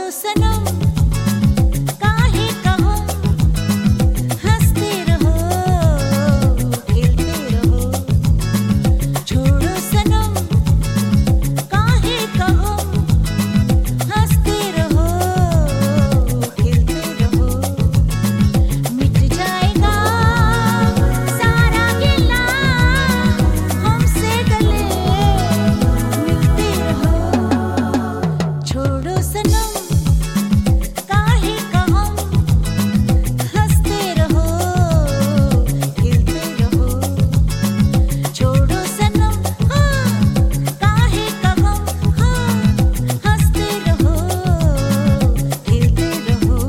सनम काहे कहो हंसते रहो खेलते रहो छोड़ो सनम काहे कहो हंसते रहो खेलते रहो मिट जाएगा सारा गिला हमसे गले मिलते रहो छोड़ो सनम काहे कहो हंसते रहो खेलते रहो छोड़ो सनम काहे कहो हंसते रहो खेलते रहो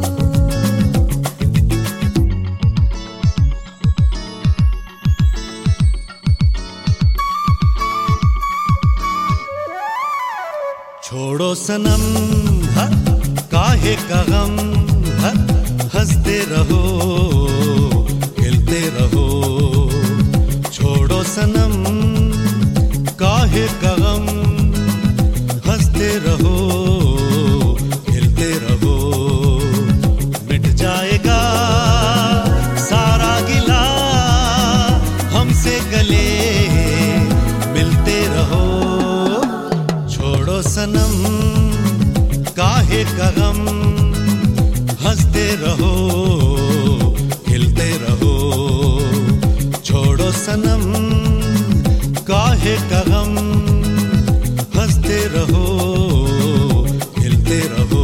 छोड़ो सनम काहे का गम हंसते रहो खेलते रहो छोड़ो सनम काहे का गम हंसते रहो खेलते रहो मिट जाएगा सारा गिला हमसे गले मिलते रहो छोड़ो सनम काहे का गम हंसते रहो खेलते रहो छोड़ो सनम काहे का गम हंसते रहो खेलते रहो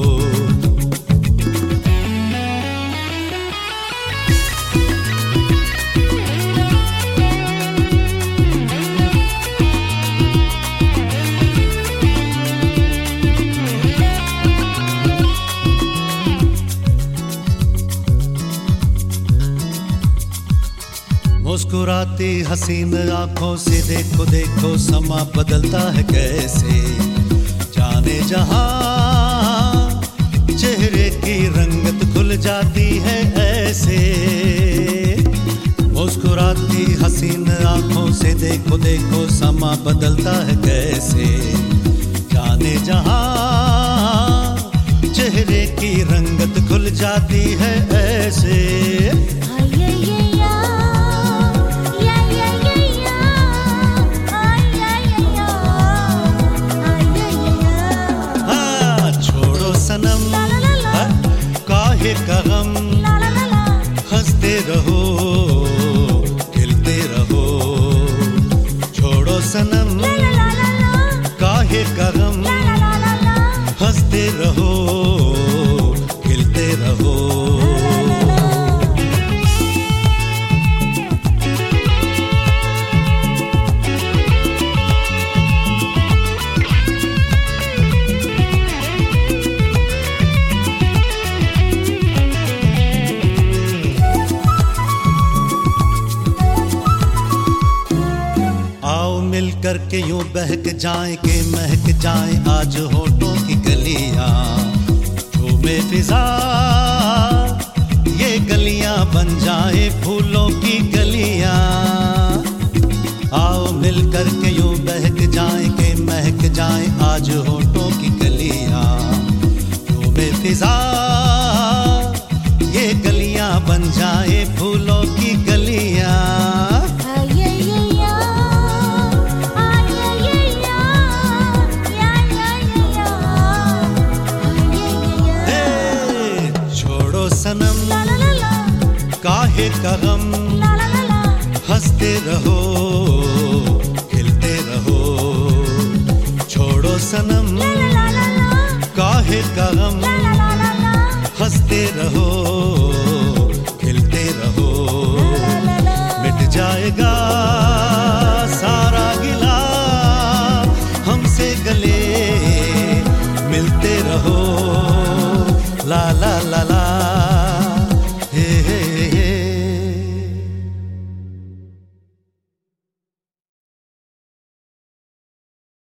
मुस्कुराती हसीन आंखों से देखो देखो समा बदलता है कैसे जाने जहां चेहरे की रंगत खुल जाती है ऐसे मुस्कुराती हसीन आंखों से देखो देखो समा बदलता है कैसे जाने जहां चेहरे की रंगत खुल जाती है ऐसे काहे का गम हंसते रहो खेलते रहो छोड़ो सनम काहे का गम हंसते रहो खेलते रहो मिल करके यूं बहक जाएं के महक जाएं आज होठों की गलियां झूमे फिजा ये गलियां बन जाएं फूलों की गलियां आओ मिल करके यूं बहक जाएं के महक जाएं आज होठों की गलियां झूमे फिजा ये गलियां बन जाएं फूलों की गलियां सनम काहे का गम हंसते रहो खेलते रहो छोड़ो सनम काहे का गम हंसते रहो